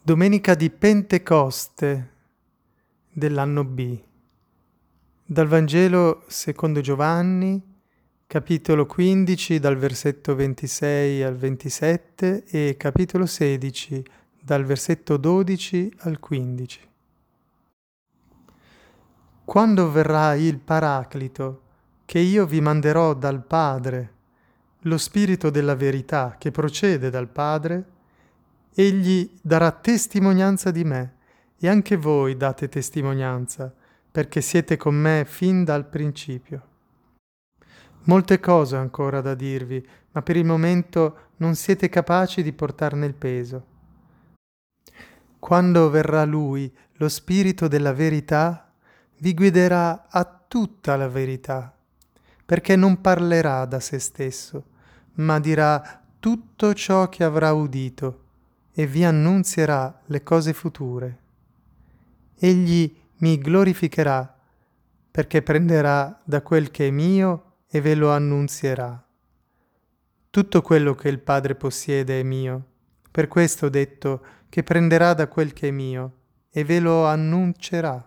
Domenica di Pentecoste dell'anno B. Dal Vangelo secondo Giovanni, capitolo 15, dal versetto 26 al 27 e capitolo 16, dal versetto 12 al 15. Quando verrà il Paraclito, che io vi manderò dal Padre, lo Spirito della verità che procede dal Padre, egli darà testimonianza di me, e anche voi date testimonianza, perché siete con me fin dal principio. Molte cose ho ancora da dirvi, ma per il momento non siete capaci di portarne il peso. Quando verrà Lui, lo Spirito della verità, vi guiderà a tutta la verità, perché non parlerà da se stesso, ma dirà tutto ciò che avrà udito e vi annunzierà le cose future. Egli mi glorificherà, perché prenderà da quel che è mio e ve lo annunzierà. Tutto quello che il Padre possiede è mio. Per questo ho detto che prenderà da quel che è mio e ve lo annuncerà.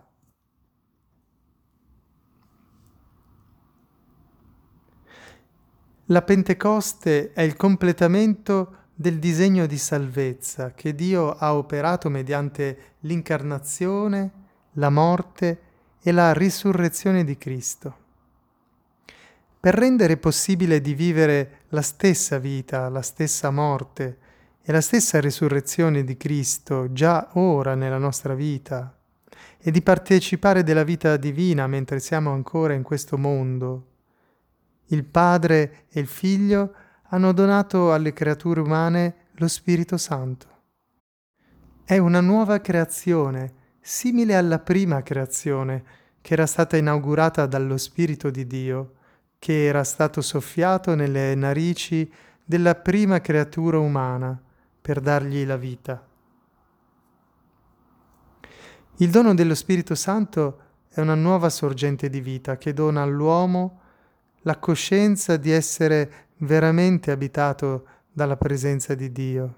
La Pentecoste è il completamento del disegno di salvezza che Dio ha operato mediante l'incarnazione, la morte e la risurrezione di Cristo. Per rendere possibile di vivere la stessa vita, la stessa morte e la stessa risurrezione di Cristo già ora nella nostra vita e di partecipare della vita divina mentre siamo ancora in questo mondo, il Padre e il Figlio hanno donato alle creature umane lo Spirito Santo. È una nuova creazione, simile alla prima creazione, che era stata inaugurata dallo Spirito di Dio, che era stato soffiato nelle narici della prima creatura umana per dargli la vita. Il dono dello Spirito Santo è una nuova sorgente di vita che dona all'uomo la coscienza di essere veramente abitato dalla presenza di Dio.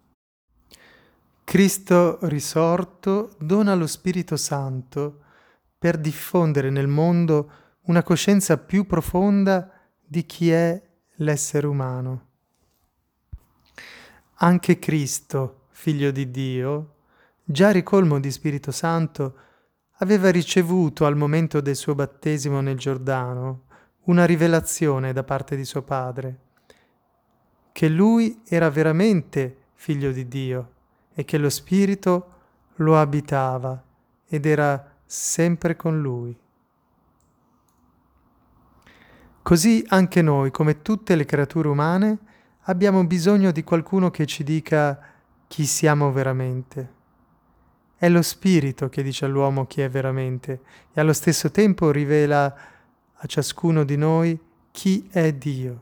Cristo risorto dona lo Spirito Santo per diffondere nel mondo una coscienza più profonda di chi è l'essere umano. Anche Cristo, figlio di Dio, già ricolmo di Spirito Santo, aveva ricevuto al momento del suo battesimo nel Giordano una rivelazione da parte di suo padre, che lui era veramente figlio di Dio e che lo Spirito lo abitava ed era sempre con lui. Così anche noi, come tutte le creature umane, abbiamo bisogno di qualcuno che ci dica chi siamo veramente. È lo Spirito che dice all'uomo chi è veramente e allo stesso tempo rivela a ciascuno di noi chi è Dio.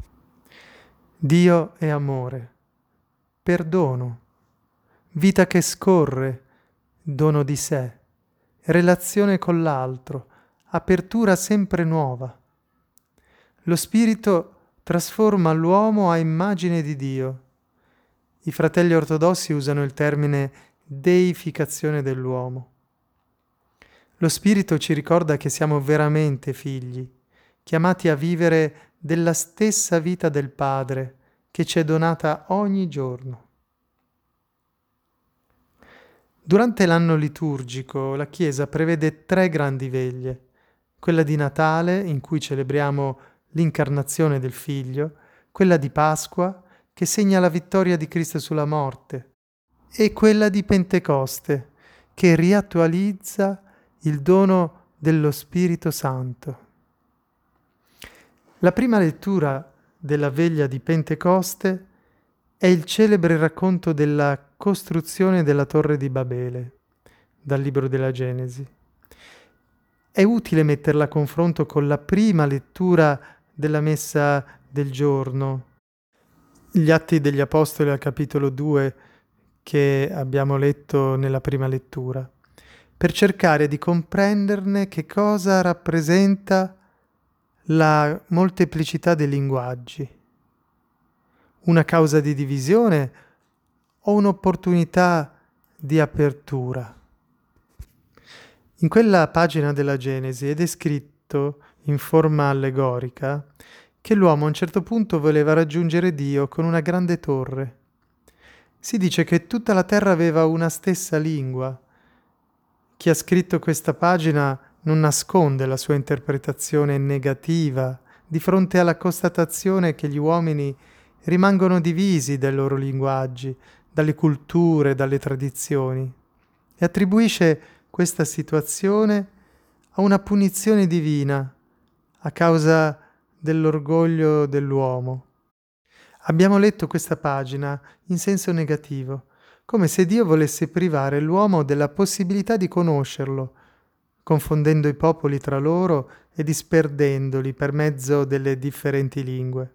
Dio è amore, perdono, vita che scorre, dono di sé, relazione con l'altro, apertura sempre nuova. Lo Spirito trasforma l'uomo a immagine di Dio. I fratelli ortodossi usano il termine deificazione dell'uomo. Lo Spirito ci ricorda che siamo veramente figli, chiamati a vivere della stessa vita del Padre che ci è donata ogni giorno. Durante l'anno liturgico la Chiesa prevede 3 grandi veglie: quella di Natale, in cui celebriamo l'incarnazione del Figlio, quella di Pasqua, che segna la vittoria di Cristo sulla morte, e quella di Pentecoste, che riattualizza il dono dello Spirito Santo. La prima lettura della veglia di Pentecoste è il celebre racconto della costruzione della Torre di Babele, dal libro della Genesi. È utile metterla a confronto con la prima lettura della Messa del giorno, gli Atti degli Apostoli al capitolo 2 che abbiamo letto nella prima lettura, per cercare di comprenderne che cosa rappresenta la molteplicità dei linguaggi. Una causa di divisione o un'opportunità di apertura. In quella pagina della Genesi è descritto in forma allegorica che l'uomo a un certo punto voleva raggiungere Dio con una grande torre. Si dice che tutta la terra aveva una stessa lingua. Chi ha scritto questa pagina non nasconde la sua interpretazione negativa di fronte alla constatazione che gli uomini rimangono divisi dai loro linguaggi, dalle culture, dalle tradizioni, e attribuisce questa situazione a una punizione divina a causa dell'orgoglio dell'uomo. Abbiamo letto questa pagina in senso negativo, come se Dio volesse privare l'uomo della possibilità di conoscerlo, confondendo i popoli tra loro e disperdendoli per mezzo delle differenti lingue.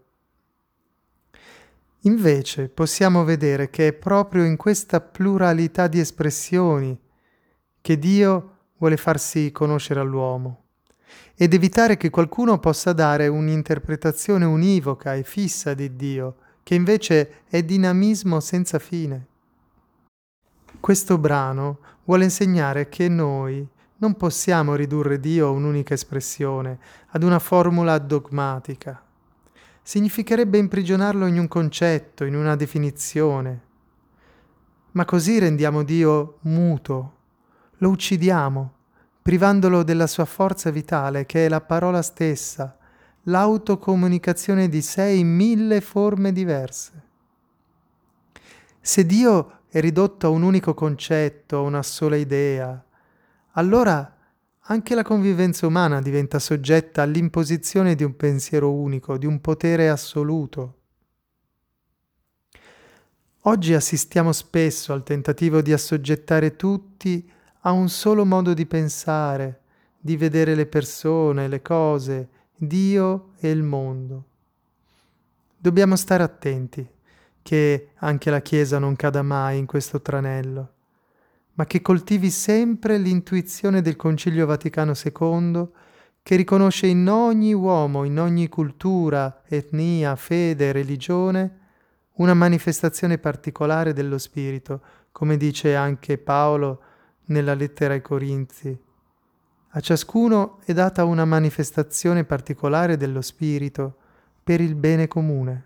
Invece possiamo vedere che è proprio in questa pluralità di espressioni che Dio vuole farsi conoscere all'uomo ed evitare che qualcuno possa dare un'interpretazione univoca e fissa di Dio, che invece è dinamismo senza fine. Questo brano vuole insegnare che noi non possiamo ridurre Dio a un'unica espressione, ad una formula dogmatica. Significherebbe imprigionarlo in un concetto, in una definizione. Ma così rendiamo Dio muto, lo uccidiamo, privandolo della sua forza vitale, che è la parola stessa, l'autocomunicazione di sé in 1000 forme diverse. Se Dio è ridotto a un unico concetto, a una sola idea, allora anche la convivenza umana diventa soggetta all'imposizione di un pensiero unico, di un potere assoluto. Oggi assistiamo spesso al tentativo di assoggettare tutti a un solo modo di pensare, di vedere le persone, le cose, Dio e il mondo. Dobbiamo stare attenti che anche la Chiesa non cada mai in questo tranello, ma che coltivi sempre l'intuizione del Concilio Vaticano II, che riconosce in ogni uomo, in ogni cultura, etnia, fede, religione, una manifestazione particolare dello Spirito, come dice anche Paolo nella lettera ai Corinzi. A ciascuno è data una manifestazione particolare dello Spirito per il bene comune.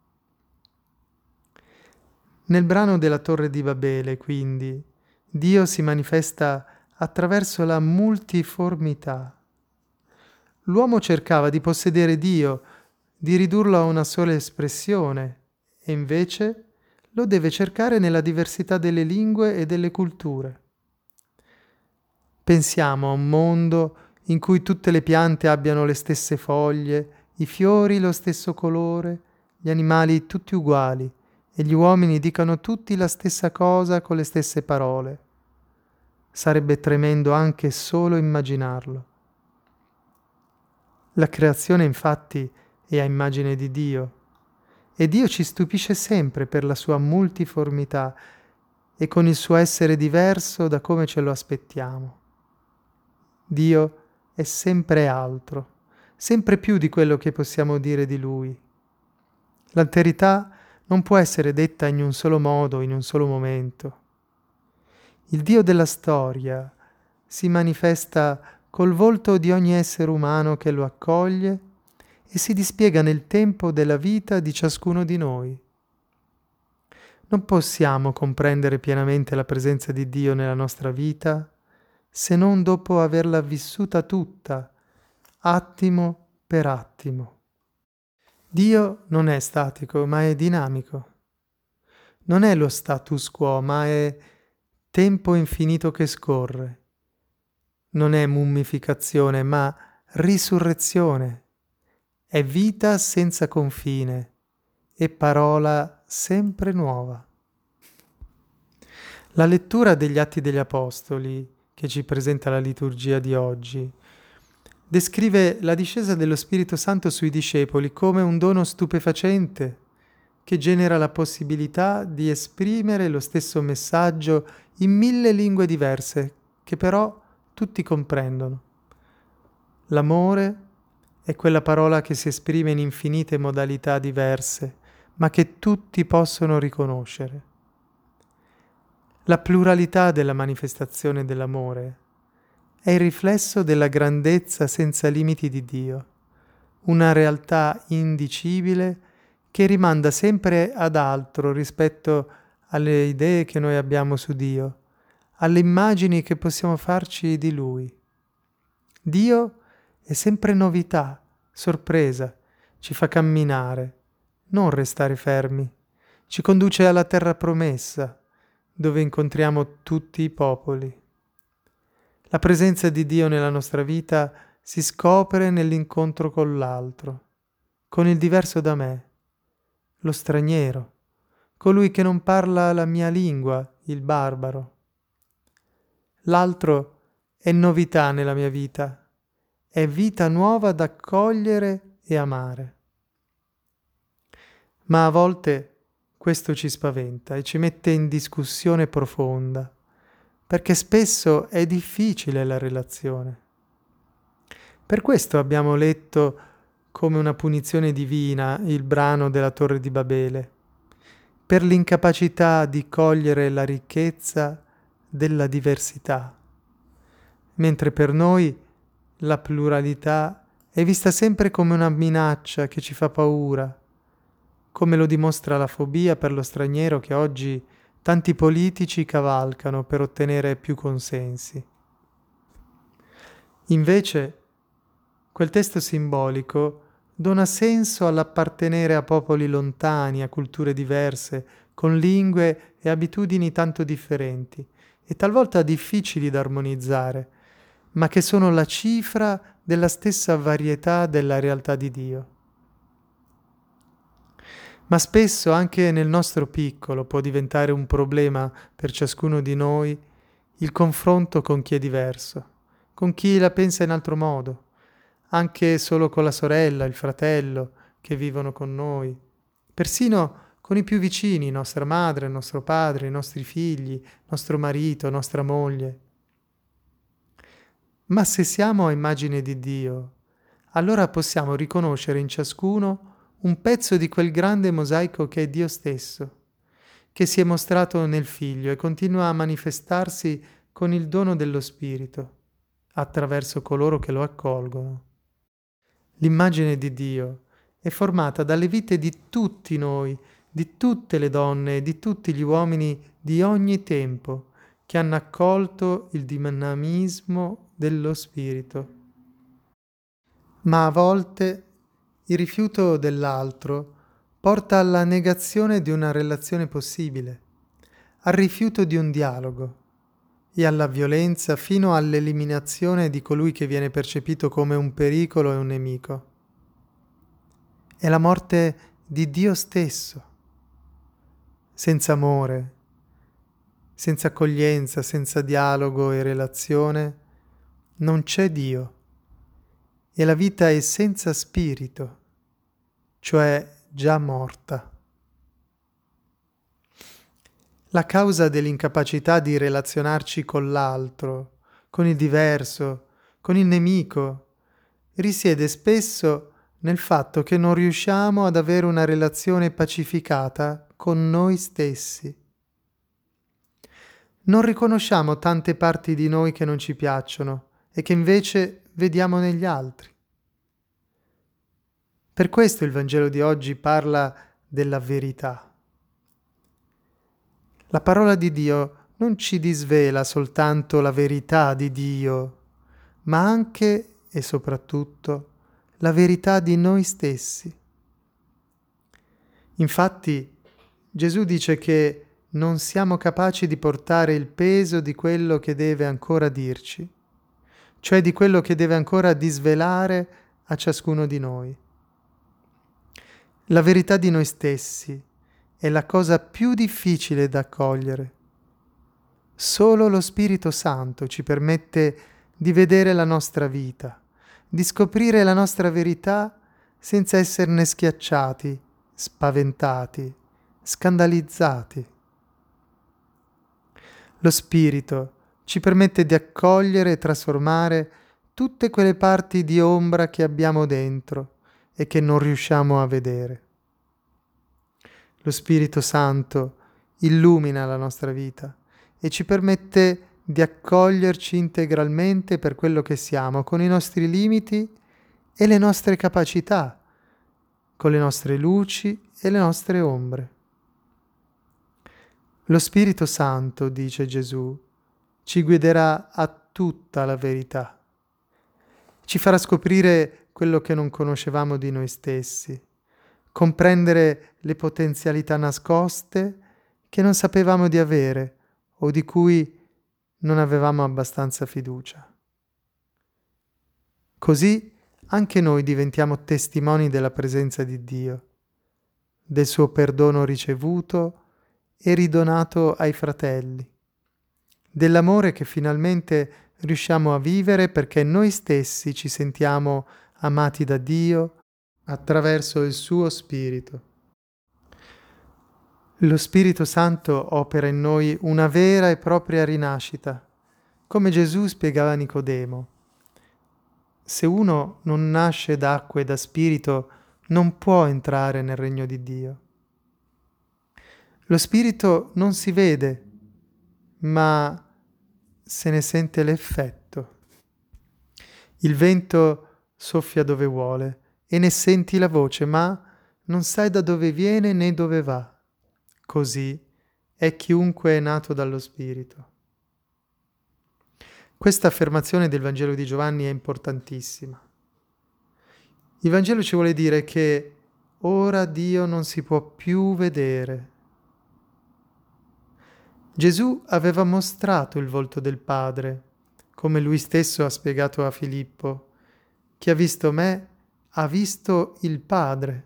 Nel brano della Torre di Babele, quindi, Dio si manifesta attraverso la multiformità. L'uomo cercava di possedere Dio, di ridurlo a una sola espressione, e invece lo deve cercare nella diversità delle lingue e delle culture. Pensiamo a un mondo in cui tutte le piante abbiano le stesse foglie, i fiori lo stesso colore, gli animali tutti uguali e gli uomini dicano tutti la stessa cosa con le stesse parole. Sarebbe tremendo anche solo immaginarlo. La creazione infatti è a immagine di Dio e Dio ci stupisce sempre per la sua multiformità e con il suo essere diverso da come ce lo aspettiamo. Dio è sempre altro, sempre più di quello che possiamo dire di Lui. L'alterità non può essere detta in un solo modo, in un solo momento. Il Dio della storia si manifesta col volto di ogni essere umano che lo accoglie e si dispiega nel tempo della vita di ciascuno di noi. Non possiamo comprendere pienamente la presenza di Dio nella nostra vita se non dopo averla vissuta tutta, attimo per attimo. Dio non è statico, ma è dinamico. Non è lo status quo, ma è tempo infinito che scorre. Non è mummificazione, ma risurrezione. È vita senza confine e parola sempre nuova. La lettura degli Atti degli Apostoli, che ci presenta la liturgia di oggi, descrive la discesa dello Spirito Santo sui discepoli come un dono stupefacente che genera la possibilità di esprimere lo stesso messaggio in 1000 lingue diverse, che però tutti comprendono. L'amore è quella parola che si esprime in infinite modalità diverse, ma che tutti possono riconoscere. La pluralità della manifestazione dell'amore è il riflesso della grandezza senza limiti di Dio, una realtà indicibile che rimanda sempre ad altro rispetto alle idee che noi abbiamo su Dio, alle immagini che possiamo farci di Lui. Dio è sempre novità, sorpresa, ci fa camminare, non restare fermi, ci conduce alla terra promessa, dove incontriamo tutti i popoli. La presenza di Dio nella nostra vita si scopre nell'incontro con l'altro, con il diverso da me, lo straniero, colui che non parla la mia lingua, il barbaro. L'altro è novità nella mia vita, è vita nuova da accogliere e amare. Ma a volte questo ci spaventa e ci mette in discussione profonda, perché spesso è difficile la relazione. Per questo abbiamo letto come una punizione divina il brano della Torre di Babele, per l'incapacità di cogliere la ricchezza della diversità, mentre per noi la pluralità è vista sempre come una minaccia che ci fa paura, come lo dimostra la fobia per lo straniero che oggi tanti politici cavalcano per ottenere più consensi. Invece, quel testo simbolico dona senso all'appartenere a popoli lontani, a culture diverse, con lingue e abitudini tanto differenti e talvolta difficili da armonizzare, ma che sono la cifra della stessa varietà della realtà di Dio. Ma spesso anche nel nostro piccolo può diventare un problema per ciascuno di noi il confronto con chi è diverso, con chi la pensa in altro modo, anche solo con la sorella, il fratello che vivono con noi, persino con i più vicini, nostra madre, nostro padre, i nostri figli, nostro marito, nostra moglie. Ma se siamo a immagine di Dio, allora possiamo riconoscere in ciascuno un pezzo di quel grande mosaico che è Dio stesso, che si è mostrato nel Figlio e continua a manifestarsi con il dono dello Spirito, attraverso coloro che lo accolgono. L'immagine di Dio è formata dalle vite di tutti noi, di tutte le donne e di tutti gli uomini di ogni tempo che hanno accolto il dinamismo dello Spirito. Ma a volte il rifiuto dell'altro porta alla negazione di una relazione possibile, al rifiuto di un dialogo e alla violenza fino all'eliminazione di colui che viene percepito come un pericolo e un nemico. È la morte di Dio stesso. Senza amore, senza accoglienza, senza dialogo e relazione, non c'è Dio. E la vita è senza spirito, cioè già morta. La causa dell'incapacità di relazionarci con l'altro, con il diverso, con il nemico, risiede spesso nel fatto che non riusciamo ad avere una relazione pacificata con noi stessi. Non riconosciamo tante parti di noi che non ci piacciono e che invece vediamo negli altri. Per questo il Vangelo di oggi parla della verità. La parola di Dio non ci disvela soltanto la verità di Dio, ma anche e soprattutto la verità di noi stessi. Infatti, Gesù dice che non siamo capaci di portare il peso di quello che deve ancora dirci, cioè di quello che deve ancora disvelare a ciascuno di noi. La verità di noi stessi è la cosa più difficile da accogliere. Solo lo Spirito Santo ci permette di vedere la nostra vita, di scoprire la nostra verità senza esserne schiacciati, spaventati, scandalizzati. Lo Spirito ci permette di accogliere e trasformare tutte quelle parti di ombra che abbiamo dentro e che non riusciamo a vedere. Lo Spirito Santo illumina la nostra vita e ci permette di accoglierci integralmente per quello che siamo, con i nostri limiti e le nostre capacità, con le nostre luci e le nostre ombre. Lo Spirito Santo, dice Gesù, ci guiderà a tutta la verità. Ci farà scoprire quello che non conoscevamo di noi stessi, comprendere le potenzialità nascoste che non sapevamo di avere o di cui non avevamo abbastanza fiducia. Così anche noi diventiamo testimoni della presenza di Dio, del suo perdono ricevuto e ridonato ai fratelli, dell'amore che finalmente riusciamo a vivere perché noi stessi ci sentiamo amati da Dio attraverso il suo Spirito. Lo Spirito Santo opera in noi una vera e propria rinascita, come Gesù spiegava a Nicodemo. Se uno non nasce d'acqua e da Spirito, non può entrare nel regno di Dio. Lo Spirito non si vede, ma se ne sente l'effetto. Il vento soffia dove vuole e ne senti la voce, ma non sai da dove viene né dove va. Così è chiunque è nato dallo Spirito. Questa affermazione del Vangelo di Giovanni è importantissima. Il Vangelo ci vuole dire che ora Dio non si può più vedere. Gesù aveva mostrato il volto del Padre, come lui stesso ha spiegato a Filippo. Chi ha visto me ha visto il Padre.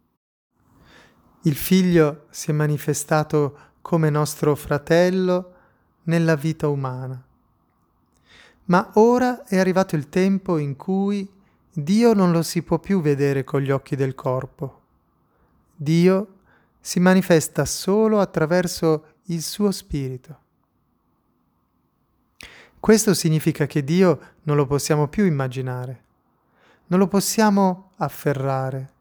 Il Figlio si è manifestato come nostro fratello nella vita umana. Ma ora è arrivato il tempo in cui Dio non lo si può più vedere con gli occhi del corpo. Dio si manifesta solo attraverso il suo Spirito. Questo significa che Dio non lo possiamo più immaginare, non lo possiamo afferrare.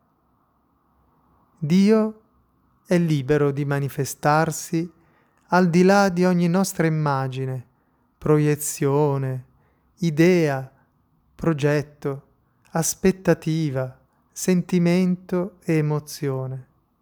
Dio è libero di manifestarsi al di là di ogni nostra immagine, proiezione, idea, progetto, aspettativa, sentimento e emozione.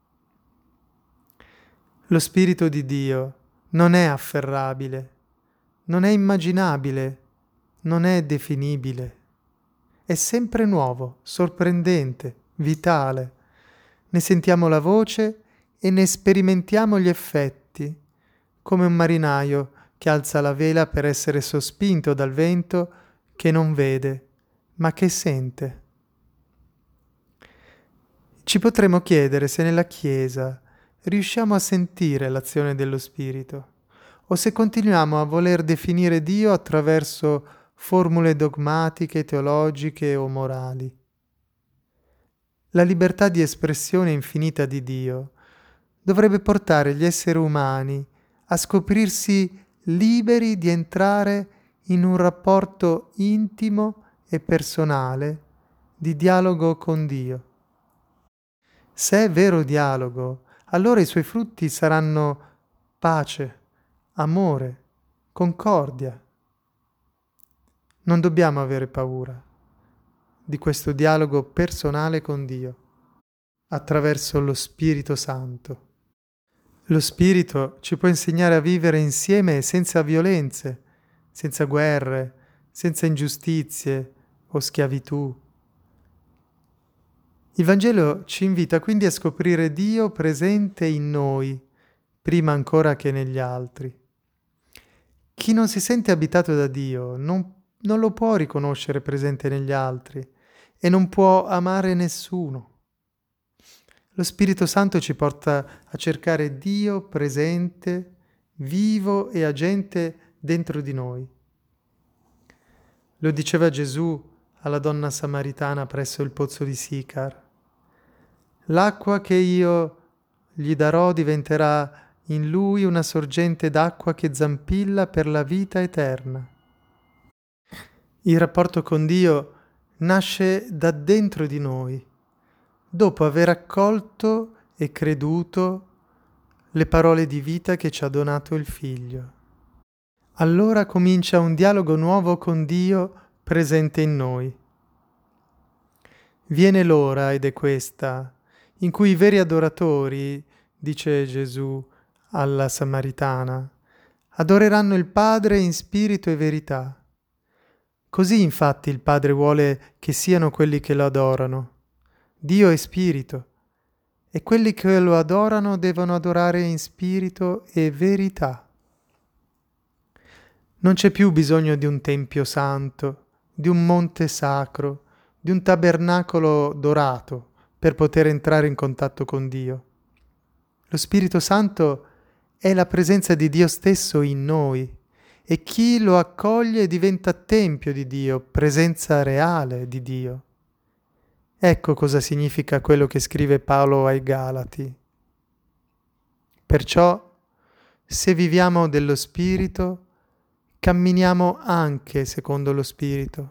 Lo Spirito di Dio non è afferrabile, non è immaginabile, non è definibile. È sempre nuovo, sorprendente, vitale. Ne sentiamo la voce e ne sperimentiamo gli effetti, come un marinaio che alza la vela per essere sospinto dal vento che non vede, ma che sente. Ci potremmo chiedere se nella Chiesa riusciamo a sentire l'azione dello Spirito, o se continuiamo a voler definire Dio attraverso formule dogmatiche, teologiche o morali. La libertà di espressione infinita di Dio dovrebbe portare gli esseri umani a scoprirsi liberi di entrare in un rapporto intimo e personale di dialogo con Dio. Se è vero dialogo, allora i suoi frutti saranno pace, amore, concordia. Non dobbiamo avere paura di questo dialogo personale con Dio, attraverso lo Spirito Santo. Lo Spirito ci può insegnare a vivere insieme senza violenze, senza guerre, senza ingiustizie o schiavitù. Il Vangelo ci invita quindi a scoprire Dio presente in noi, prima ancora che negli altri. Chi non si sente abitato da Dio non lo può riconoscere presente negli altri e non può amare nessuno. Lo Spirito Santo ci porta a cercare Dio presente, vivo e agente dentro di noi. Lo diceva Gesù alla donna samaritana presso il pozzo di Sicar. L'acqua che io gli darò diventerà in lui una sorgente d'acqua che zampilla per la vita eterna. Il rapporto con Dio nasce da dentro di noi, dopo aver accolto e creduto le parole di vita che ci ha donato il Figlio. allora comincia un dialogo nuovo con Dio presente in noi. Viene l'ora, ed è questa, in cui i veri adoratori, dice Gesù alla Samaritana, adoreranno il Padre in spirito e verità. Così infatti il Padre vuole che siano quelli che lo adorano. Dio è spirito, e quelli che lo adorano devono adorare in spirito e verità. Non c'è più bisogno di un tempio santo, di un monte sacro, di un tabernacolo dorato per poter entrare in contatto con Dio. Lo Spirito Santo è la presenza di Dio stesso in noi e chi lo accoglie diventa tempio di Dio, presenza reale di Dio. Ecco cosa significa quello che scrive Paolo ai Galati. Perciò, se viviamo dello Spirito, camminiamo anche secondo lo Spirito.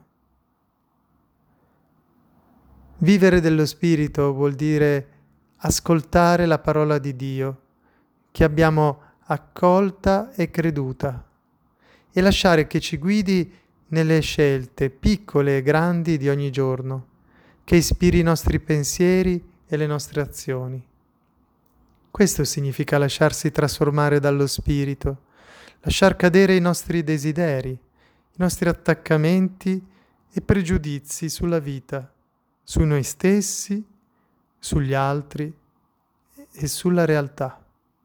Vivere dello Spirito vuol dire ascoltare la parola di Dio, che abbiamo accolta e creduta, e lasciare che ci guidi nelle scelte piccole e grandi di ogni giorno, che ispiri i nostri pensieri e le nostre azioni. Questo significa lasciarsi trasformare dallo Spirito, lasciar cadere i nostri desideri, i nostri attaccamenti e pregiudizi sulla vita, su noi stessi, sugli altri e sulla realtà.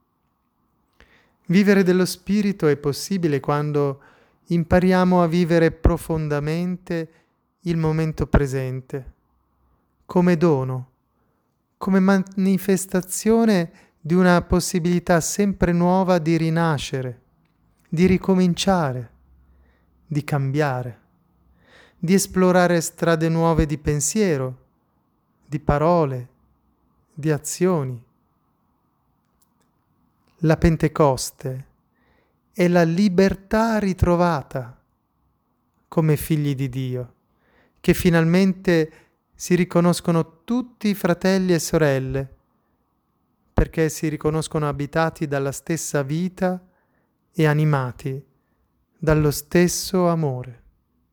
Vivere dello Spirito è possibile quando impariamo a vivere profondamente il momento presente, come dono, come manifestazione di una possibilità sempre nuova di rinascere, di ricominciare, di cambiare, di esplorare strade nuove di pensiero, di parole, di azioni. La Pentecoste è la libertà ritrovata come figli di Dio, che finalmente si riconoscono tutti fratelli e sorelle, perché si riconoscono abitati dalla stessa vita e animati dallo stesso amore.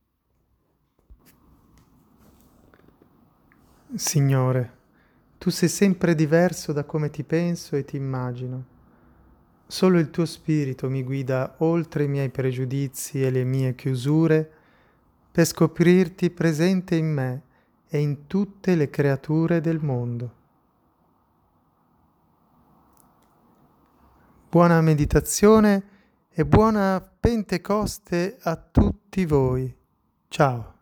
Signore, tu sei sempre diverso da come ti penso e ti immagino. Solo il tuo spirito mi guida oltre i miei pregiudizi e le mie chiusure per scoprirti presente in me e in tutte le creature del mondo. Buona meditazione e buona Pentecoste a tutti voi. Ciao.